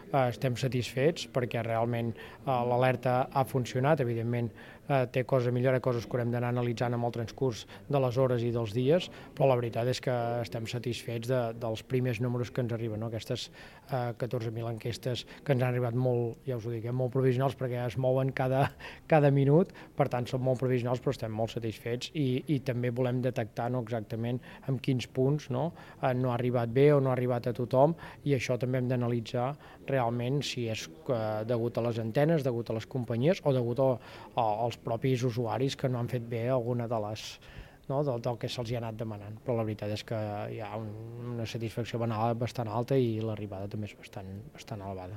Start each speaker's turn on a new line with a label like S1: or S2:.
S1: estem satisfets perquè realment l'alerta ha funcionat, evidentment té coses a millorar, coses que haurem d'anar analitzant amb el transcurs de les hores i dels dies, però la veritat és que estem satisfets dels primers números que ens arriben, no? Aquestes 14.000 enquestes que ens han arribat molt, ja us ho dic, molt provisionals perquè es mouen cada minut, per tant són molt provisionals però estem molt satisfets i també volem detectar exactament en quins punts no ha arribat bé o no ha arribat a tothom i això també hem d'analitzar realment si és degut a les antenes, degut a les companyies o degut als propis usuaris que no han fet bé alguna de les del que se'ls ha anat demanant, però la veritat és que hi ha una satisfacció bastant alta i l'arribada també és bastant elevada.